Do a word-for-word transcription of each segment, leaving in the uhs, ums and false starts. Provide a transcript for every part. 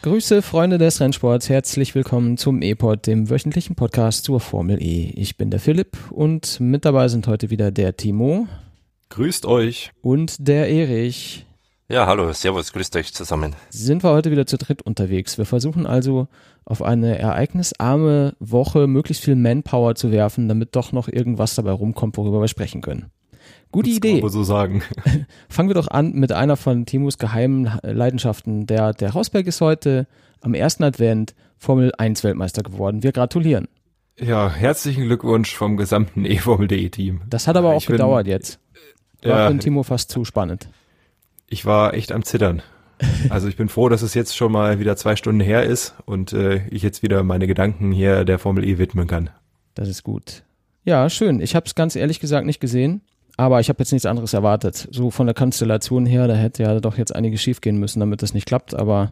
Grüße, Freunde des Rennsports, herzlich willkommen zum E-Pod, dem wöchentlichen Podcast zur Formel E. Ich bin der Philipp und mit dabei sind heute wieder der Timo. Grüßt euch. Und der Erich. Ja, hallo, servus, grüßt euch zusammen. Sind wir heute wieder zu dritt unterwegs. Wir versuchen also auf eine ereignisarme Woche möglichst viel Manpower zu werfen, damit doch noch irgendwas dabei rumkommt, worüber wir sprechen können. Gute das Idee. Kann man so sagen. Fangen wir doch an mit einer von Timos geheimen Leidenschaften. Der, der Hausberg ist heute am ersten Advent Formel eins Weltmeister geworden. Wir gratulieren. Ja, herzlichen Glückwunsch vom gesamten E-Formel-D-Team. Das hat aber auch ich gedauert bin, jetzt. War ja, für den Timo fast zu spannend. Ich war echt am Zittern. Also ich bin froh, dass es jetzt schon mal wieder zwei Stunden her ist und äh, ich jetzt wieder meine Gedanken hier der Formel E widmen kann. Das ist gut. Ja, schön. Ich habe es ganz ehrlich gesagt nicht gesehen. Aber ich habe jetzt nichts anderes erwartet. So von der Konstellation her, da hätte ja doch jetzt einiges schief gehen müssen, damit das nicht klappt. Aber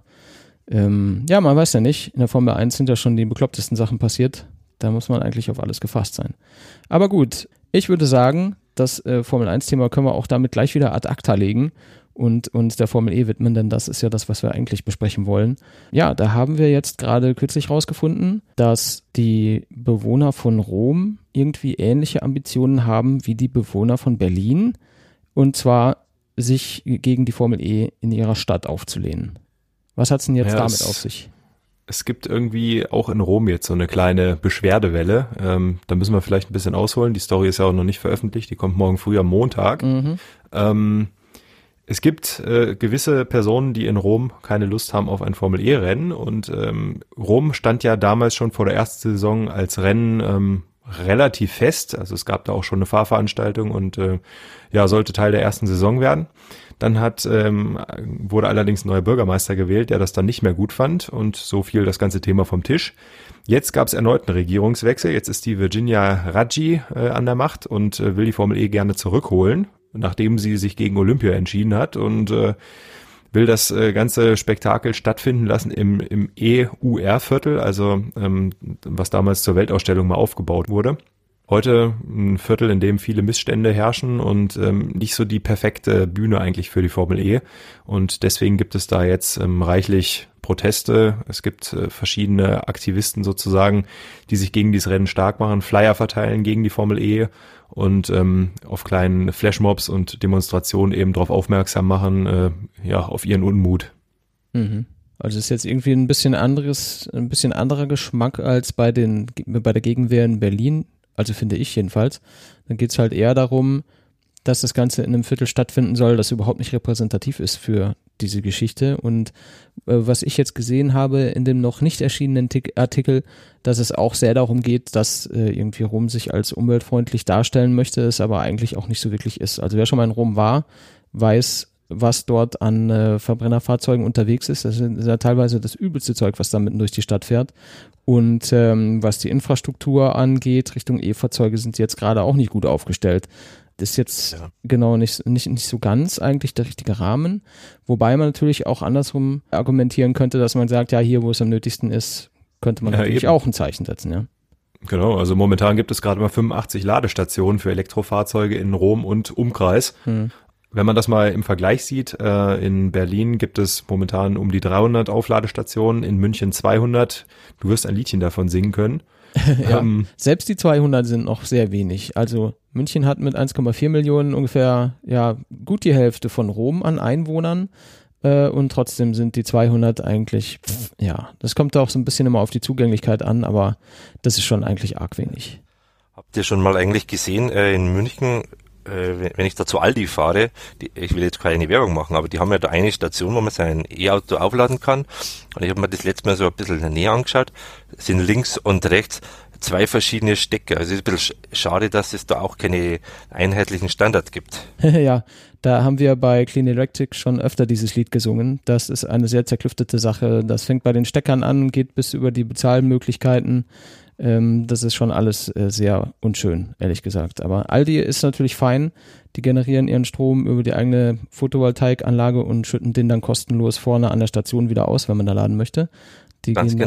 ähm, ja, man weiß ja nicht. In der Formel eins sind ja schon die beklopptesten Sachen passiert. Da muss man eigentlich auf alles gefasst sein. Aber gut, ich würde sagen, das äh, Formel eins Thema können wir auch damit gleich wieder ad acta legen und uns der Formel E widmen, denn das ist ja das, was wir eigentlich besprechen wollen. Ja, da haben wir jetzt gerade kürzlich rausgefunden, dass die Bewohner von Rom irgendwie ähnliche Ambitionen haben wie die Bewohner von Berlin, und zwar sich gegen die Formel E in ihrer Stadt aufzulehnen. Was hat es denn jetzt ja, damit es, auf sich? Es gibt irgendwie auch in Rom jetzt so eine kleine Beschwerdewelle. Ähm, da müssen wir vielleicht ein bisschen ausholen. Die Story ist ja auch noch nicht veröffentlicht, die kommt morgen früh am Montag. Mhm. Ähm, Es gibt äh, gewisse Personen, die in Rom keine Lust haben auf ein Formel-E-Rennen, und ähm, Rom stand ja damals schon vor der ersten Saison als Rennen ähm, relativ fest. Also es gab da auch schon eine Fahrveranstaltung und äh, ja, sollte Teil der ersten Saison werden. Dann hat ähm, wurde allerdings ein neuer Bürgermeister gewählt, der das dann nicht mehr gut fand, und so fiel das ganze Thema vom Tisch. Jetzt gab es erneut einen Regierungswechsel. Jetzt ist die Virginia Raggi äh, an der Macht und äh, will die Formel E gerne zurückholen, nachdem sie sich gegen Olympia entschieden hat, und äh, will das äh, ganze Spektakel stattfinden lassen im, im E U R-Viertel, also ähm, was damals zur Weltausstellung mal aufgebaut wurde. Heute ein Viertel, in dem viele Missstände herrschen und ähm, nicht so die perfekte Bühne eigentlich für die Formel E. Und deswegen gibt es da jetzt ähm, reichlich Proteste. Es gibt äh, verschiedene Aktivisten sozusagen, die sich gegen dieses Rennen stark machen, Flyer verteilen gegen die Formel E und ähm, auf kleinen Flashmobs und Demonstrationen eben darauf aufmerksam machen, äh, ja, auf ihren Unmut. Mhm. Also es ist jetzt irgendwie ein bisschen anderes, ein bisschen anderer Geschmack als bei den bei der Gegenwehr in Berlin. Also finde ich jedenfalls. Dann geht es halt eher darum, dass das Ganze in einem Viertel stattfinden soll, das überhaupt nicht repräsentativ ist für diese Geschichte. Und äh, was ich jetzt gesehen habe in dem noch nicht erschienenen Tik- Artikel, dass es auch sehr darum geht, dass äh, irgendwie Rom sich als umweltfreundlich darstellen möchte, es aber eigentlich auch nicht so wirklich ist. Also wer schon mal in Rom war, weiß, was dort an äh, Verbrennerfahrzeugen unterwegs ist. Das ist ja teilweise das übelste Zeug, was da mitten durch die Stadt fährt. Und ähm, was die Infrastruktur angeht, Richtung E-Fahrzeuge sind sie jetzt gerade auch nicht gut aufgestellt. Das ist jetzt ja. genau nicht, nicht, nicht so ganz eigentlich der richtige Rahmen. Wobei man natürlich auch andersrum argumentieren könnte, dass man sagt, ja, hier, wo es am nötigsten ist, könnte man ja, natürlich eben auch ein Zeichen setzen, ja. Genau, also momentan gibt es gerade mal fünfundachtzig Ladestationen für Elektrofahrzeuge in Rom und Umkreis. Hm. Wenn man das mal im Vergleich sieht, äh, in Berlin gibt es momentan um die dreihundert Aufladestationen, in München zweihundert. Du wirst ein Liedchen davon singen können. ja, ähm, selbst die zweihundert sind noch sehr wenig. Also München hat mit eins Komma vier Millionen ungefähr ja gut die Hälfte von Rom an Einwohnern, äh, und trotzdem sind die zweihundert eigentlich, pff, ja, das kommt auch so ein bisschen immer auf die Zugänglichkeit an, aber das ist schon eigentlich arg wenig. Habt ihr schon mal eigentlich gesehen, äh, in München, wenn ich da zu Aldi fahre, die, ich will jetzt keine Werbung machen, aber die haben ja da eine Station, wo man sein E-Auto aufladen kann. Und ich habe mir das letzte Mal so ein bisschen näher angeschaut. Es sind links und rechts zwei verschiedene Stecker. Also es ist ein bisschen schade, dass es da auch keine einheitlichen Standards gibt. Ja, da haben wir bei Clean Electric schon öfter dieses Lied gesungen. Das ist eine sehr zerklüftete Sache. Das fängt bei den Steckern an, geht bis über die Bezahlmöglichkeiten. Ähm, das ist schon alles äh, sehr unschön, ehrlich gesagt. Aber Aldi ist natürlich fein. Die generieren ihren Strom über die eigene Photovoltaikanlage und schütten den dann kostenlos vorne an der Station wieder aus, wenn man da laden möchte. Die Ganz gehen genau. Da,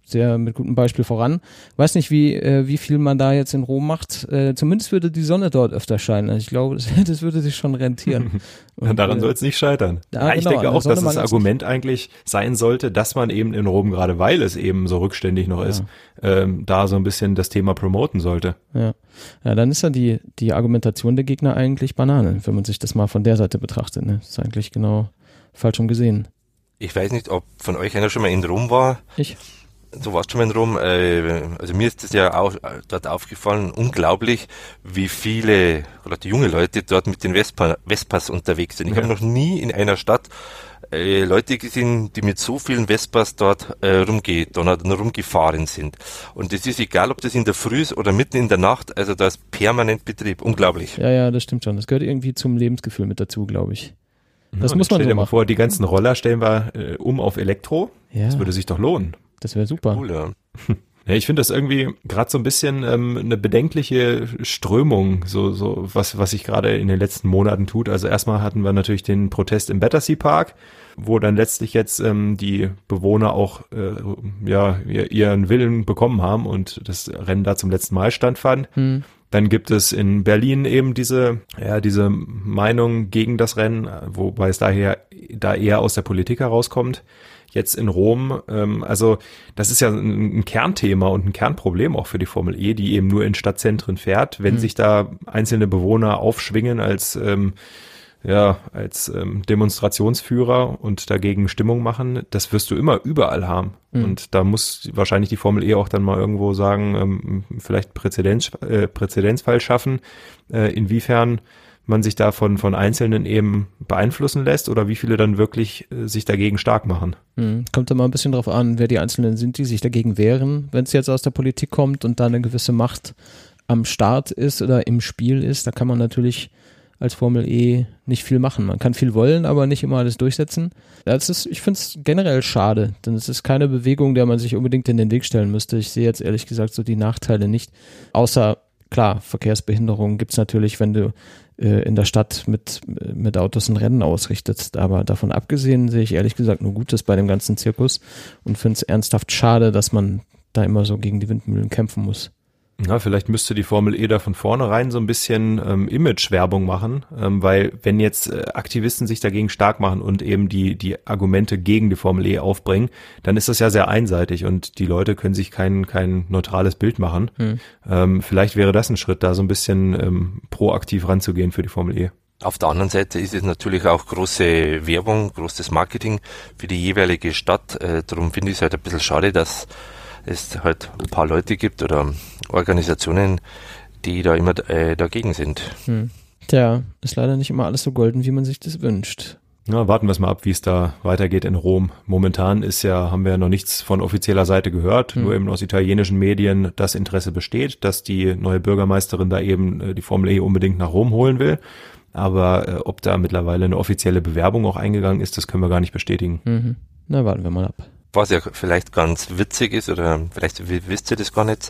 sehr mit gutem Beispiel voran. Weiß nicht, wie äh, wie viel man da jetzt in Rom macht. Äh, zumindest würde die Sonne dort öfter scheinen. Also ich glaube, das, das würde sich schon rentieren. Und, daran äh, soll es nicht scheitern. Ja, ja, ich genau, denke auch, dass das Argument nicht. eigentlich sein sollte, dass man eben in Rom, gerade weil es eben so rückständig noch ja. ist, ähm, da so ein bisschen das Thema promoten sollte. Ja, ja, dann ist ja die die Argumentation der Gegner eigentlich Banane, wenn man sich das mal von der Seite betrachtet. Ne? Das ist eigentlich genau falsch schon gesehen. Ich weiß nicht, ob von euch einer schon mal in Rom war. Ich. Du warst schon mal in Rom. Also mir ist das ja auch dort aufgefallen, unglaublich, wie viele, gerade junge Leute dort mit den Vespa, Vespas unterwegs sind. Ich ja. habe noch nie in einer Stadt äh, Leute gesehen, die mit so vielen Vespas dort äh, rumgedonnert und rumgefahren sind. Und es ist egal, ob das in der Früh ist oder mitten in der Nacht, also da ist permanent Betrieb. Unglaublich. Ja, ja, das stimmt schon. Das gehört irgendwie zum Lebensgefühl mit dazu, glaube ich. Das ja, muss man stell so dir mal machen. vor, die ganzen Roller stellen wir äh, um auf Elektro. Ja. Das würde sich doch lohnen. Das wäre super. Cool, ja. Ja, ich finde das irgendwie gerade so ein bisschen ähm, eine bedenkliche Strömung, so so was was sich gerade in den letzten Monaten tut. Also erstmal hatten wir natürlich den Protest im Battersea Park, wo dann letztlich jetzt ähm, die Bewohner auch äh, ja ihren Willen bekommen haben und das Rennen da zum letzten Mal stattfand. Hm. Dann gibt es in Berlin eben diese, ja, diese Meinung gegen das Rennen, wobei es daher da eher aus der Politik herauskommt. Jetzt in Rom, ähm, also das ist ja ein, ein Kernthema und ein Kernproblem auch für die Formel E, die eben nur in Stadtzentren fährt. Wenn mhm. sich da einzelne Bewohner aufschwingen als ähm, ja als ähm, Demonstrationsführer und dagegen Stimmung machen, das wirst du immer überall haben. Mhm. Und da muss wahrscheinlich die Formel E auch dann mal irgendwo sagen, ähm, vielleicht Präzedenz, äh, Präzedenzfall schaffen, äh, inwiefern man sich da von, von Einzelnen eben beeinflussen lässt oder wie viele dann wirklich äh, sich dagegen stark machen. Mhm. Kommt da mal ein bisschen drauf an, wer die Einzelnen sind, die sich dagegen wehren. Wenn es jetzt aus der Politik kommt und da eine gewisse Macht am Start ist oder im Spiel ist, da kann man natürlich als Formel E nicht viel machen. Man kann viel wollen, aber nicht immer alles durchsetzen. Das ist, ich finde es generell schade, denn es ist keine Bewegung, der man sich unbedingt in den Weg stellen müsste. Ich sehe jetzt ehrlich gesagt so die Nachteile nicht, außer, klar, Verkehrsbehinderung gibt's natürlich, wenn du äh, in der Stadt mit, mit Autos ein Rennen ausrichtest, aber davon abgesehen sehe ich ehrlich gesagt nur Gutes bei dem ganzen Zirkus und finde es ernsthaft schade, dass man da immer so gegen die Windmühlen kämpfen muss. Ja, vielleicht müsste die Formel E da von vornherein so ein bisschen ähm, Image-Werbung machen, ähm, weil wenn jetzt äh, Aktivisten sich dagegen stark machen und eben die die Argumente gegen die Formel E aufbringen, dann ist das ja sehr einseitig und die Leute können sich kein kein neutrales Bild machen. Hm. Ähm, vielleicht wäre das ein Schritt, da so ein bisschen ähm, proaktiv ranzugehen für die Formel E. Auf der anderen Seite ist es natürlich auch große Werbung, großes Marketing für die jeweilige Stadt. Äh, darum finde ich es halt ein bisschen schade, dass es halt ein paar Leute gibt oder Organisationen, die da immer äh, dagegen sind. Hm. Tja, ist leider nicht immer alles so golden, wie man sich das wünscht. Ja, warten wir es mal ab, wie es da weitergeht in Rom. Momentan ist ja, haben wir ja noch nichts von offizieller Seite gehört, hm. nur eben aus italienischen Medien das Interesse besteht, dass die neue Bürgermeisterin da eben äh, die Formel E unbedingt nach Rom holen will. Aber äh, ob da mittlerweile eine offizielle Bewerbung auch eingegangen ist, das können wir gar nicht bestätigen. Mhm. Na, warten wir mal ab. Was ja vielleicht ganz witzig ist, oder vielleicht wisst ihr das gar nicht,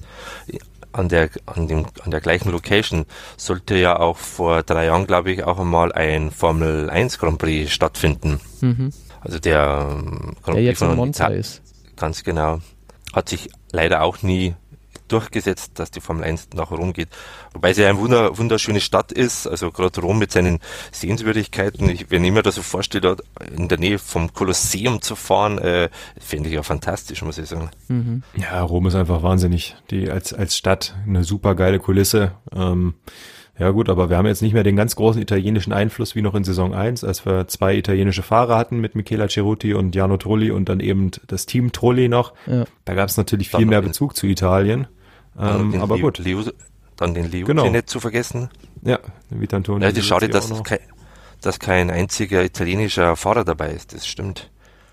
an der, an dem, an der gleichen Location sollte ja auch vor drei Jahren, glaube ich, auch einmal ein Formel eins Grand Prix stattfinden. Mhm. Also der Grand der jetzt in Monza ist. Ganz genau. Hat sich leider auch nie durchgesetzt, dass die Formel eins nach Rom geht. Wobei es ja eine wunder, wunderschöne Stadt ist, also gerade Rom mit seinen Sehenswürdigkeiten. Ich, wenn ich mir das so vorstelle, in der Nähe vom Kolosseum zu fahren, äh, finde ich ja fantastisch, muss ich sagen. Mhm. Ja, Rom ist einfach wahnsinnig. Die als als Stadt eine super geile Kulisse. Ähm, ja gut, aber wir haben jetzt nicht mehr den ganz großen italienischen Einfluss wie noch in Saison eins, als wir zwei italienische Fahrer hatten mit Michela Ceruti und Jarno Trulli und dann eben das Team Trulli noch. Ja. Da gab es natürlich viel mehr Bezug zu Italien. Ähm, aber Leo, gut. Leo, dann den Leo genau. nicht zu vergessen. Ja, Vitantonio. Ja, das ist schade, dass, kein, dass kein einziger italienischer Fahrer dabei ist, das stimmt.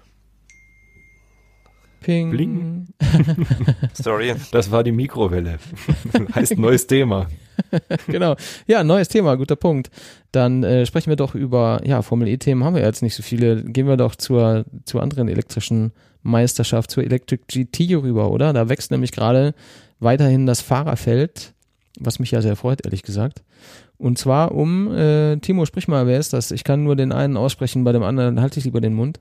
Ping. Bling. Sorry. Das war die Mikrowelle. Heißt neues Thema. Genau. Ja, neues Thema, guter Punkt. Dann äh, sprechen wir doch über, ja, Formel-E-Themen haben wir jetzt nicht so viele. Gehen wir doch zur, zur anderen elektrischen Meisterschaft, zur Electric G T rüber, oder? Da wächst nämlich gerade weiterhin das Fahrerfeld, was mich ja sehr freut, ehrlich gesagt. Und zwar um, äh, Timo, sprich mal, wer ist das? Ich kann nur den einen aussprechen, bei dem anderen halte ich lieber den Mund.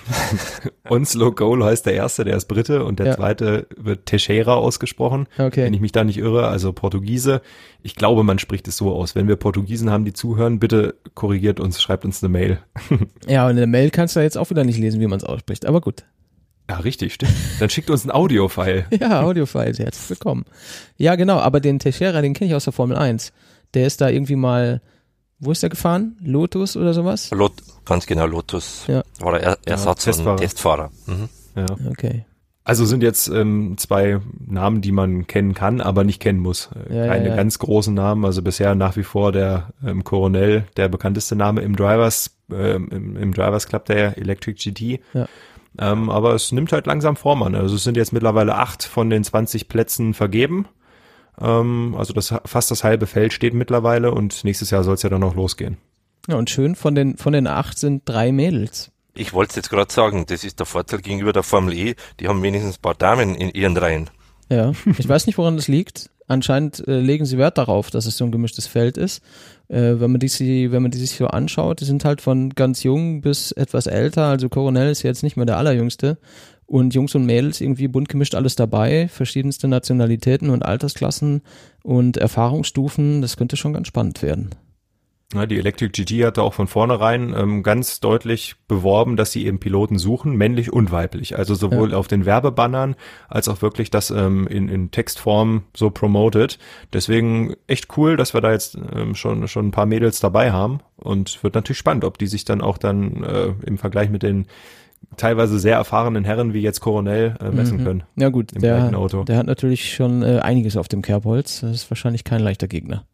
Onslow Cole heißt der erste, der ist Brite und der ja. zweite wird Teixeira ausgesprochen, okay. wenn ich mich da nicht irre, also Portugiese. Ich glaube, man spricht es so aus. Wenn wir Portugiesen haben, die zuhören, bitte korrigiert uns, schreibt uns eine Mail. Ja, und in der Mail kannst du jetzt auch wieder nicht lesen, wie man es ausspricht, aber gut. Ja, richtig, stimmt. Dann schickt uns ein Audio-File. Ja, Audio-File, herzlich willkommen. Ja, genau, aber den Teixeira, den kenne ich aus der Formel eins. Der ist da irgendwie mal, wo ist der gefahren? Lotus oder sowas? Lot, ganz genau, Lotus. Ja. War der er Ersatz- ja, Testfahrer. und Testfahrer. Mhm. Ja. Okay. Also sind jetzt ähm, zwei Namen, die man kennen kann, aber nicht kennen muss. Ja, Keine ja, ja. ganz großen Namen, also bisher nach wie vor der ähm, Coronel, der bekannteste Name im Drivers, ähm, im, im Drivers Club der Electric G T. Ja. Ähm, aber es nimmt halt langsam Form an. Also es sind jetzt mittlerweile acht von den zwanzig Plätzen vergeben. Ähm, also das fast das halbe Feld steht mittlerweile und nächstes Jahr soll es ja dann noch losgehen. Ja, und schön, von den von den acht sind drei Mädels. Ich wollte es jetzt gerade sagen, das ist der Vorteil gegenüber der Formel E, die haben wenigstens ein paar Damen in ihren Reihen. Ja, ich weiß nicht, woran das liegt. Anscheinend äh, legen sie Wert darauf, dass es so ein gemischtes Feld ist. Äh, wenn man die, sie, wenn man die sich so anschaut, die sind halt von ganz jung bis etwas älter. Also Coronel ist jetzt nicht mehr der allerjüngste. Und Jungs und Mädels irgendwie bunt gemischt alles dabei. Verschiedenste Nationalitäten und Altersklassen und Erfahrungsstufen. Das könnte schon ganz spannend werden. Ja, die Electric G T hatte auch von vornherein ähm, ganz deutlich beworben, dass sie eben Piloten suchen, männlich und weiblich. Also sowohl ja. auf den Werbebannern als auch wirklich das ähm, in, in Textform so promoted. Deswegen echt cool, dass wir da jetzt ähm, schon schon ein paar Mädels dabei haben. Und wird natürlich spannend, ob die sich dann auch dann äh, im Vergleich mit den teilweise sehr erfahrenen Herren wie jetzt Coronel äh, messen mhm. können. Ja gut, im der, gleichen Auto. der hat natürlich schon äh, einiges auf dem Kerbholz. Das ist wahrscheinlich kein leichter Gegner.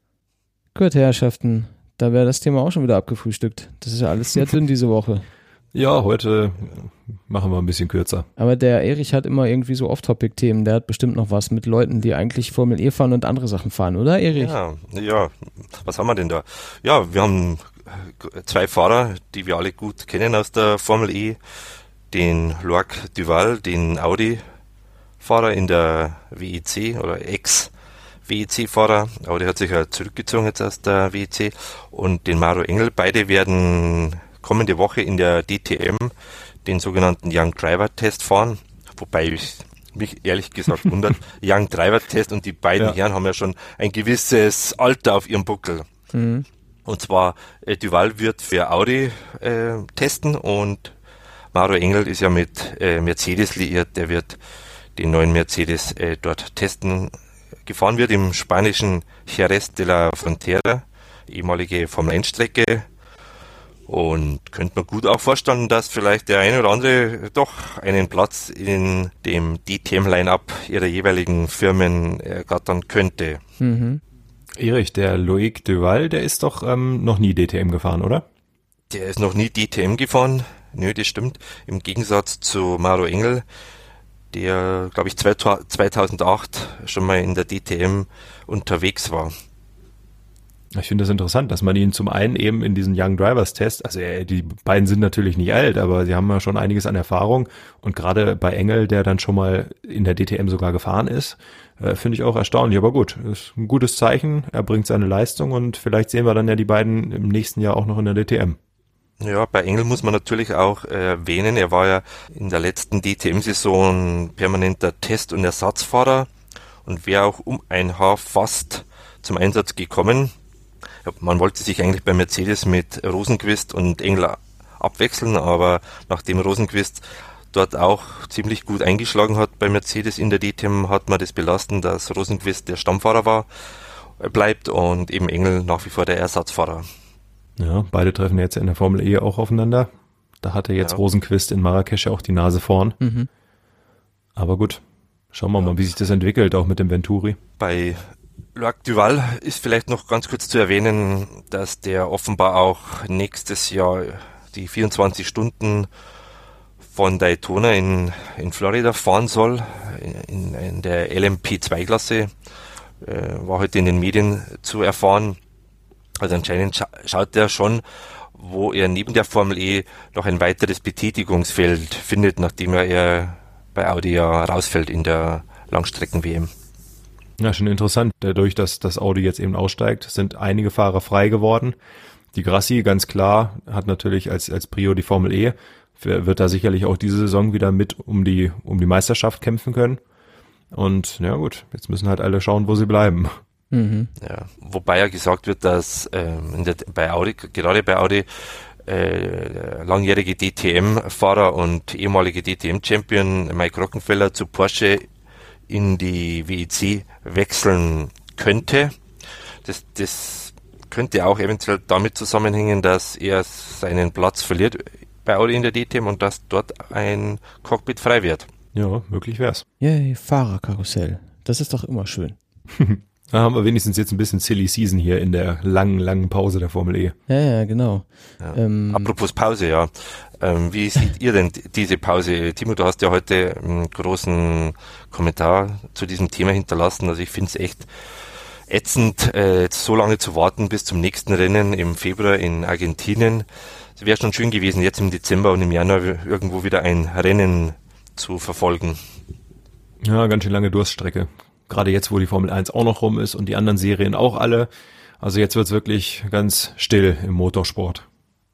Gut, Herrschaften, da wäre das Thema auch schon wieder abgefrühstückt. Das ist ja alles sehr dünn diese Woche. Ja, heute machen wir ein bisschen kürzer. Aber der Erich hat immer irgendwie so Off-Topic-Themen. Der hat bestimmt noch was mit Leuten, die eigentlich Formel E fahren und andere Sachen fahren, oder Erich? Ja, ja. Was haben wir denn da? Ja, wir haben zwei Fahrer, die wir alle gut kennen aus der Formel E. Den Loic Duval, den Audi-Fahrer in der W E C oder Ex-W E C-Fahrer. Audi hat sich ja zurückgezogen jetzt aus der W E C. Und den Maro Engel. Beide werden kommende Woche in der D T M den sogenannten Young Driver Test fahren. Wobei ich mich ehrlich gesagt wundert. Young Driver Test und die beiden ja. Herren haben ja schon ein gewisses Alter auf ihrem Buckel. Mhm. Und zwar äh, Duval wird für Audi äh, testen und Maro Engel ist ja mit äh, Mercedes liiert, der wird den neuen Mercedes äh, dort testen. Gefahren wird im spanischen Jerez de la Frontera, ehemalige Formel eins Strecke. Und könnte man gut auch vorstellen, dass vielleicht der eine oder andere doch einen Platz in dem D T M-Line-Up ihrer jeweiligen Firmen ergattern könnte. Mhm. Erich, der Loic Duval, der ist doch ähm, noch nie D T M gefahren, oder? Der ist noch nie D T M gefahren. Nö, das stimmt. Im Gegensatz zu Maro Engel, der, glaube ich, zweitausendacht schon mal in der D T M unterwegs war. Ich finde das interessant, dass man ihn zum einen eben in diesen Young Drivers Test, also äh, die beiden sind natürlich nicht alt, aber sie haben ja schon einiges an Erfahrung und gerade bei Engel, der dann schon mal in der D T M sogar gefahren ist, äh, finde ich auch erstaunlich, aber gut, ist ein gutes Zeichen, er bringt seine Leistung und vielleicht sehen wir dann ja die beiden im nächsten Jahr auch noch in der D T M. Ja, bei Engel muss man natürlich auch erwähnen, er war ja in der letzten D T M-Saison permanenter Test- und Ersatzfahrer und wäre auch um ein Haar fast zum Einsatz gekommen. Man wollte sich eigentlich bei Mercedes mit Rosenqvist und Engel abwechseln, aber nachdem Rosenqvist dort auch ziemlich gut eingeschlagen hat bei Mercedes in der D T M, hat man das belassen, dass Rosenqvist der Stammfahrer war, bleibt und eben Engel nach wie vor der Ersatzfahrer. Ja, beide treffen jetzt in der Formel E auch aufeinander. Da hatte jetzt ja. Rosenqvist in Marrakesch auch die Nase vorn. Mhm. Aber gut, schauen wir mal, wie sich das entwickelt, auch mit dem Venturi. Bei Loic Duval ist vielleicht noch ganz kurz zu erwähnen, dass der offenbar auch nächstes Jahr die vierundzwanzig Stunden von Daytona in, in Florida fahren soll, in, in der L M P zwei Klasse, äh, war heute in den Medien zu erfahren. Also anscheinend scha- schaut er schon, wo er neben der Formel E noch ein weiteres Betätigungsfeld findet, nachdem er, er bei Audi ja rausfällt in der Langstrecken-W M. Ja, schon interessant. Dadurch, dass das Audi jetzt eben aussteigt, sind einige Fahrer frei geworden. Die Grassi, ganz klar, hat natürlich als als Prio die Formel E, wird da sicherlich auch diese Saison wieder mit um die um die Meisterschaft kämpfen können. Und ja gut, jetzt müssen halt alle schauen, wo sie bleiben. Mhm. Ja, wobei ja gesagt wird, dass ähm, in der, bei Audi, gerade bei Audi, äh, langjährige D T M-Fahrer und ehemalige D T M-Champion Mike Rockenfeller zu Porsche in die W E C wechseln könnte. Das, das könnte auch eventuell damit zusammenhängen, dass er seinen Platz verliert bei Audi in der D T M und dass dort ein Cockpit frei wird. Ja, möglich wär's. Yay, Fahrerkarussell. Das ist doch immer schön. Da haben wir wenigstens jetzt ein bisschen Silly Season hier in der langen, langen Pause der Formel E. Ja, ja, genau. Ja. Ähm, Apropos Pause, ja. Ähm, wie seht ihr denn diese Pause? Timo, du hast ja heute einen großen Kommentar zu diesem Thema hinterlassen. Also ich finde es echt ätzend, äh, so lange zu warten bis zum nächsten Rennen im Februar in Argentinien. Es wäre schon schön gewesen, jetzt im Dezember und im Januar irgendwo wieder ein Rennen zu verfolgen. Ja, ganz schön lange Durststrecke. Gerade jetzt, wo die Formel eins auch noch rum ist und die anderen Serien auch alle. Also jetzt wird's wirklich ganz still im Motorsport.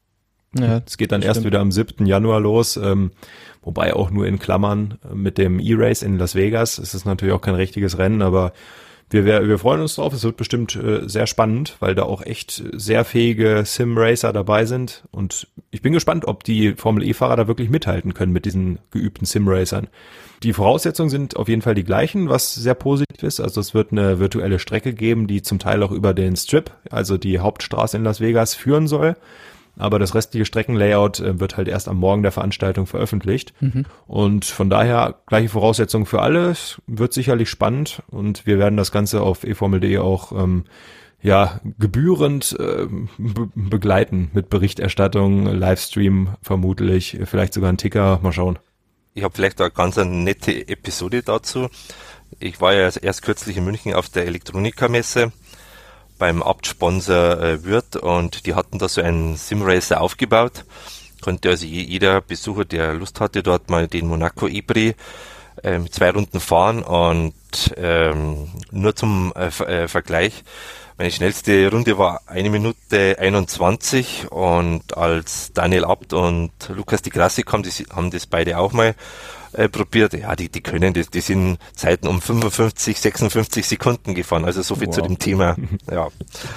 ja, Es geht dann erst wieder am siebten Januar los, ähm, wobei auch nur in Klammern mit dem E-Race in Las Vegas. Es ist natürlich auch kein richtiges Rennen, aber wir, wir freuen uns drauf. Es wird bestimmt äh, sehr spannend, weil da auch echt sehr fähige Sim-Racer dabei sind. Und ich bin gespannt, ob die Formel-E-Fahrer da wirklich mithalten können mit diesen geübten Sim-Racern. Die Voraussetzungen sind auf jeden Fall die gleichen, was sehr positiv ist. Also es wird eine virtuelle Strecke geben, die zum Teil auch über den Strip, also die Hauptstraße in Las Vegas, führen soll. Aber das restliche Streckenlayout äh, wird halt erst am Morgen der Veranstaltung veröffentlicht. Mhm. Und von daher gleiche Voraussetzungen für alle. Es wird sicherlich spannend und wir werden das Ganze auf e formel punkt de auch ähm, ja gebührend äh, be- begleiten mit Berichterstattung, Livestream vermutlich, vielleicht sogar ein Ticker, mal schauen. Ich habe vielleicht eine ganz eine nette Episode dazu. Ich war ja erst kürzlich in München auf der Elektronika-Messe beim Abtsponsor äh, Würth und die hatten da so einen Simracer aufgebaut. Konnte also jeder Besucher, der Lust hatte, dort mal den Monaco E-Prix äh, mit zwei Runden fahren und ähm, nur zum äh, äh, Vergleich. Meine schnellste Runde war eine Minute einundzwanzig und als Daniel Abt und Lukas Di Grassi kamen, die haben das beide auch mal äh, probiert. Ja, die, die können das, die sind Zeiten um fünfundfünfzig, sechsundfünfzig Sekunden gefahren. Also so viel wow. zu dem Thema. Ja.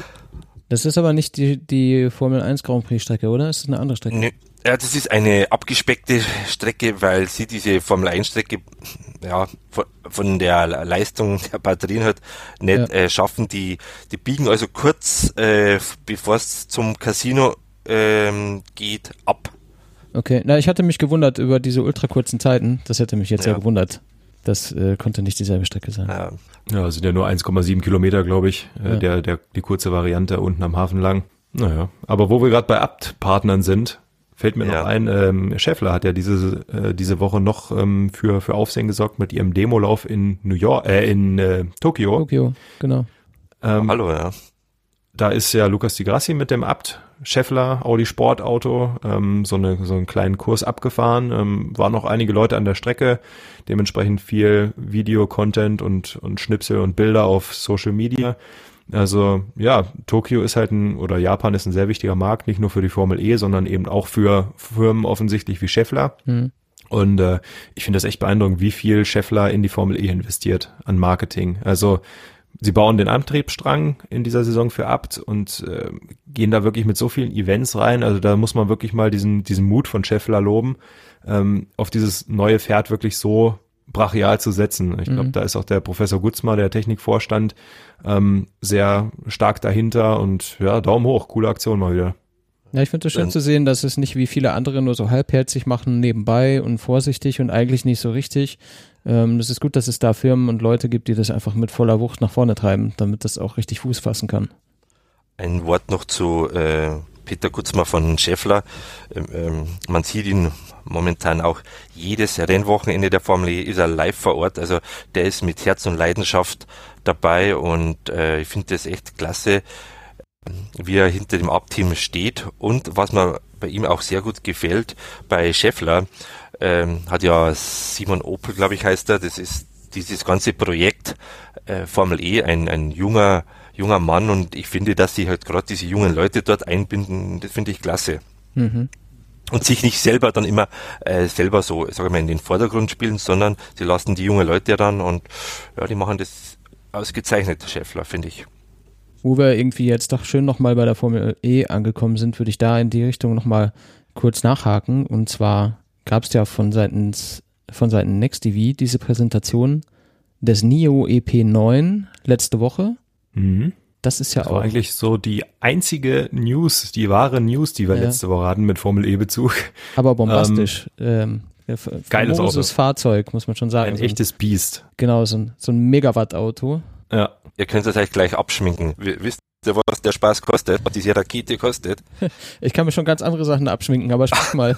Das ist aber nicht die, die Formel eins Grand Prix Strecke, oder? Ist das eine andere Strecke? Nö. Ja, das ist eine abgespeckte Strecke, weil sie diese Formel eins Strecke ja von, von der Leistung der Batterien halt nicht ja. äh, schaffen. Die die biegen also kurz, äh, bevor es zum Casino ähm, geht, ab. Okay, na ich hatte mich gewundert über diese ultra kurzen Zeiten. Das hätte mich jetzt ja, ja gewundert. Das äh, konnte nicht dieselbe Strecke sein. Ja, ja sind ja nur eins Komma sieben Kilometer, glaube ich, äh, ja. der der die kurze Variante unten am Hafen lang. Naja, aber wo wir gerade bei Abt-Partnern sind, fällt mir ja. noch ein, ähm, Scheffler hat ja diese äh, diese Woche noch ähm, für für Aufsehen gesorgt mit ihrem Demolauf in New York, äh, in äh, Tokio. Tokio, genau. Ähm, oh, hallo, ja. Da ist ja Lukas Di Grassi mit dem Abt, Scheffler, Audi Sportauto, ähm, so eine so einen kleinen Kurs abgefahren. Ähm, waren noch einige Leute an der Strecke, dementsprechend viel Video-Content und und Schnipsel und Bilder auf Social Media. Also ja, Tokio ist halt ein, oder Japan ist ein sehr wichtiger Markt, nicht nur für die Formel E, sondern eben auch für Firmen offensichtlich wie Scheffler. Mhm. Und äh, ich finde das echt beeindruckend, wie viel Scheffler in die Formel E investiert an Marketing. Also sie bauen den Antriebsstrang in dieser Saison für Abt und äh, gehen da wirklich mit so vielen Events rein. Also da muss man wirklich mal diesen diesen Mut von Scheffler loben, ähm, auf dieses neue Pferd wirklich so brachial zu setzen. Ich glaube, mhm. da ist auch der Professor Gutzmer, der Technikvorstand, ähm, sehr stark dahinter und ja, Daumen hoch, coole Aktion mal wieder. Ja, ich finde es schön zu sehen, dass es nicht wie viele andere nur so halbherzig machen, nebenbei und vorsichtig und eigentlich nicht so richtig. Ähm, das ist gut, dass es da Firmen und Leute gibt, die das einfach mit voller Wucht nach vorne treiben, damit das auch richtig Fuß fassen kann. Ein Wort noch zu äh, Peter Gutzmer von Scheffler. Ähm, ähm, man sieht ihn momentan auch jedes Rennwochenende der Formel E ist er live vor Ort. Also der ist mit Herz und Leidenschaft dabei und äh, ich finde das echt klasse, wie er hinter dem Abt-Team steht. Und was mir bei ihm auch sehr gut gefällt, bei Scheffler ähm, hat ja Simon Opel, glaube ich, heißt er, das ist dieses ganze Projekt äh, Formel E ein, ein junger, junger Mann und ich finde, dass sie halt gerade diese jungen Leute dort einbinden, das finde ich klasse. Mhm. Und sich nicht selber dann immer äh, selber so, sag ich mal, in den Vordergrund spielen, sondern sie lassen die jungen Leute ran und ja, die machen das ausgezeichnet, Scheffler, finde ich. Wo wir irgendwie jetzt doch schön nochmal bei der Formel E angekommen sind, würde ich da in die Richtung nochmal kurz nachhaken. Und zwar gab es ja von seitens von Seiten NextTV diese Präsentation des N I O E P neun letzte Woche. Mhm. Das ist ja das auch war eigentlich so die einzige News, die wahre News, die wir ja. letzte Woche hatten mit Formel E-Bezug. Aber bombastisch. Ähm, Geiles Auto. Fahrzeug, muss man schon sagen. Ein so echtes Biest. Genau, so ein, so ein Megawatt-Auto. Ja. Ihr könnt es euch gleich abschminken. Wisst ihr, was der Spaß kostet, was diese Rakete kostet? Ich kann mir schon ganz andere Sachen abschminken, aber sprich mal.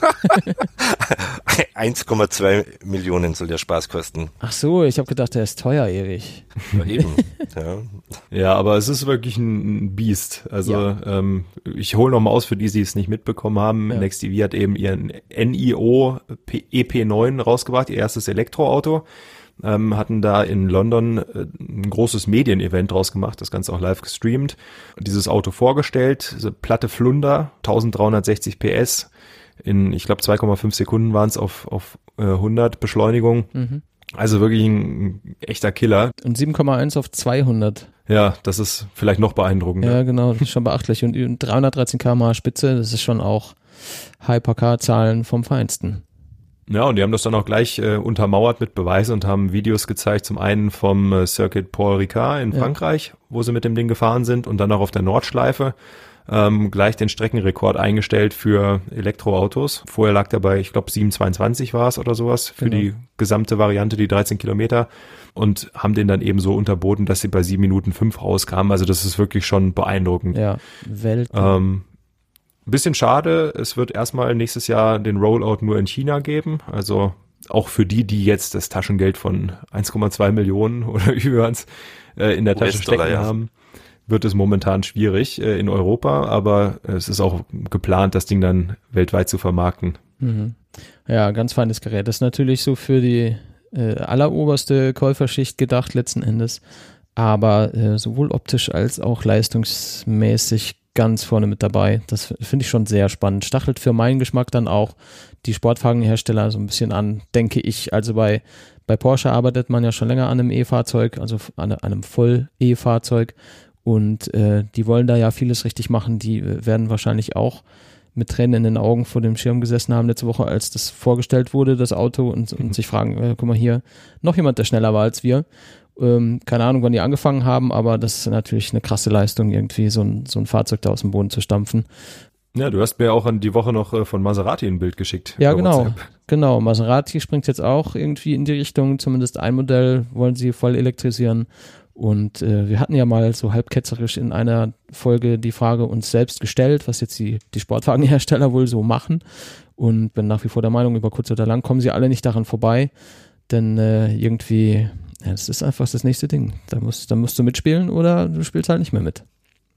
eins Komma zwei Millionen soll der Spaß kosten. Ach so, ich habe gedacht, der ist teuer, Erich. Ja, eben. Ja. Ja, aber es ist wirklich ein Biest. Also ja. ähm, ich hole nochmal aus für die, die es nicht mitbekommen haben. Ja. NextTV hat eben ihren N I O E P neun rausgebracht, ihr erstes Elektroauto. Ähm, hatten da in London äh, ein großes Medienevent draus gemacht, das Ganze auch live gestreamt. Dieses Auto vorgestellt, so platte Flunder, dreizehnhundertsechzig P S, in, ich glaube, zwei Komma fünf Sekunden waren es auf, auf äh, hundert Beschleunigung. Mhm. Also wirklich ein, ein echter Killer. Und sieben Komma eins auf zweihundert. Ja, das ist vielleicht noch beeindruckender. Ja, genau, das ist schon beachtlich. Und dreihundertdreizehn Kilometer pro Stunde Spitze, das ist schon auch Hypercar-Zahlen vom Feinsten. Ja, und die haben das dann auch gleich äh, untermauert mit Beweisen und haben Videos gezeigt, zum einen vom äh, Circuit Paul Ricard in ja. Frankreich, wo sie mit dem Ding gefahren sind, und dann auch auf der Nordschleife ähm, gleich den Streckenrekord eingestellt für Elektroautos. Vorher lag der bei, ich glaube, sieben Komma zweiundzwanzig war es oder sowas, für genau. die gesamte Variante, die dreizehn Kilometer, und haben den dann eben so unterboten, dass sie bei sieben Minuten fünf rauskamen. Also das ist wirklich schon beeindruckend. Ja, Welt. Ähm, Ein bisschen schade, es wird erstmal nächstes Jahr den Rollout nur in China geben, also auch für die, die jetzt das Taschengeld von eins Komma zwei Millionen oder über uns äh, in der Tasche stecken ja. haben, wird es momentan schwierig äh, in Europa, aber es ist auch geplant, das Ding dann weltweit zu vermarkten. Mhm. Ja, ganz feines Gerät. Das ist natürlich so für die äh, alleroberste Käuferschicht gedacht letzten Endes, aber äh, sowohl optisch als auch leistungsmäßig ganz vorne mit dabei. Das finde ich schon sehr spannend. Stachelt für meinen Geschmack dann auch die Sportwagenhersteller so ein bisschen an, denke ich. Also bei, bei Porsche arbeitet man ja schon länger an einem E-Fahrzeug, also an einem Voll-E-Fahrzeug, und äh, die wollen da ja vieles richtig machen. Die werden wahrscheinlich auch mit Tränen in den Augen vor dem Schirm gesessen haben letzte Woche, als das vorgestellt wurde, das Auto, und, und sich fragen, äh, guck mal hier, noch jemand, der schneller war als wir. Ähm, keine Ahnung, wann die angefangen haben, aber das ist natürlich eine krasse Leistung, irgendwie so ein, so ein Fahrzeug da aus dem Boden zu stampfen. Ja, du hast mir auch an die Woche noch äh, von Maserati ein Bild geschickt. Ja, genau, WhatsApp. genau. Maserati springt jetzt auch irgendwie in die Richtung, zumindest ein Modell wollen sie voll elektrisieren. Und äh, wir hatten ja mal so halb ketzerisch in einer Folge die Frage uns selbst gestellt, was jetzt die, die Sportwagenhersteller wohl so machen. Und bin nach wie vor der Meinung, über kurz oder lang kommen sie alle nicht daran vorbei, denn äh, irgendwie... Ja, das ist einfach das nächste Ding. Da musst, da musst du mitspielen oder du spielst halt nicht mehr mit.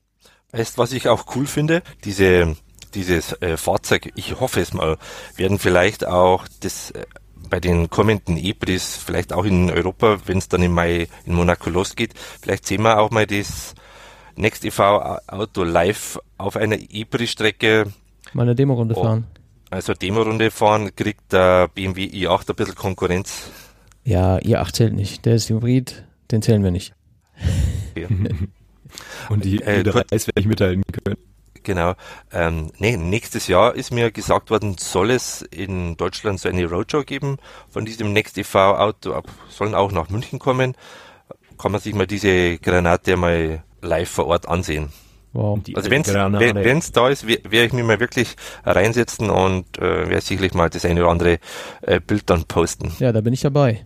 Weißt du, was ich auch cool finde? Diese, dieses äh, Fahrzeug, ich hoffe es mal, werden vielleicht auch das äh, bei den kommenden E-Prix, vielleicht auch in Europa, wenn es dann im Mai in Monaco losgeht, vielleicht sehen wir auch mal das NextEV-Auto live auf einer E-Prix-Strecke. Mal eine Demo-Runde oh, fahren. Also Demo-Runde fahren, kriegt der B M W i acht ein bisschen Konkurrenz. Ja, i acht zählt nicht. Der ist Hybrid, den zählen wir nicht. Ja. Und die äh, Preis werde ich mithalten können. Genau. Ähm, nee, nächstes Jahr ist mir gesagt worden, soll es in Deutschland so eine Roadshow geben von diesem NextEV-Auto. Sollen auch nach München kommen. Kann man sich mal diese Granate mal live vor Ort ansehen. Wow. Also wenn es da ist, werde ich mich mal wirklich reinsetzen und äh, werde sicherlich mal das eine oder andere äh, Bild dann posten. Ja, da bin ich dabei.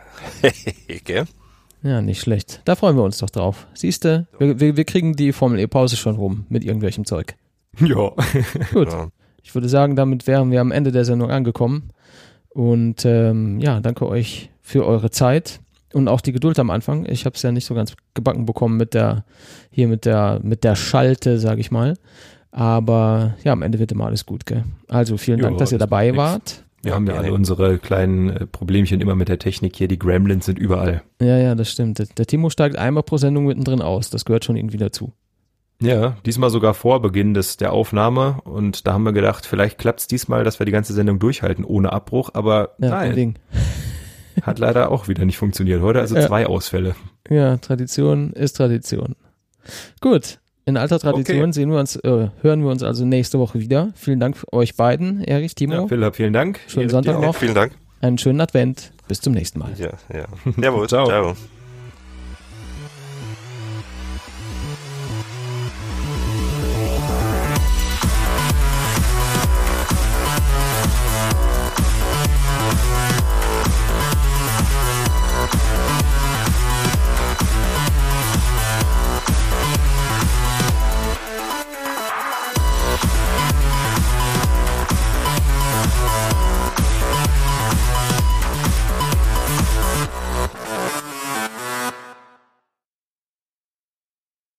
Okay. Ja, nicht schlecht. Da freuen wir uns doch drauf. Siehst du, wir, wir, wir kriegen die Formel E-Pause schon rum mit irgendwelchem Zeug. Ja. Gut. Ja. Ich würde sagen, damit wären wir am Ende der Sendung angekommen. Und ähm, ja, danke euch für eure Zeit und auch die Geduld am Anfang. Ich habe es ja nicht so ganz gebacken bekommen mit der, hier mit der, mit der Schalte, sage ich mal. Aber ja, am Ende wird immer alles gut, gell? Also vielen Dank, jo, dass ihr dabei wart. Wir haben ja alle unsere kleinen äh, Problemchen immer mit der Technik hier. Die Gremlins sind überall. Ja, ja, das stimmt. Der, der Timo steigt einmal pro Sendung mittendrin aus. Das gehört schon irgendwie dazu. Ja, diesmal sogar vor Beginn des der Aufnahme. Und da haben wir gedacht, vielleicht klappt es diesmal, dass wir die ganze Sendung durchhalten ohne Abbruch. Aber ja, nein, Ding. hat leider auch wieder nicht funktioniert. Heute also ja. zwei Ausfälle. Ja, Tradition ist Tradition. Gut. In alter Tradition okay. sehen wir uns, äh, hören wir uns also nächste Woche wieder. Vielen Dank euch beiden, Erich, Timo. Ja, Philipp, vielen Dank. Schönen Sonntag noch. Vielen Dank. Einen schönen Advent. Bis zum nächsten Mal. Ja, ja. Servus. Ciao. Ciao.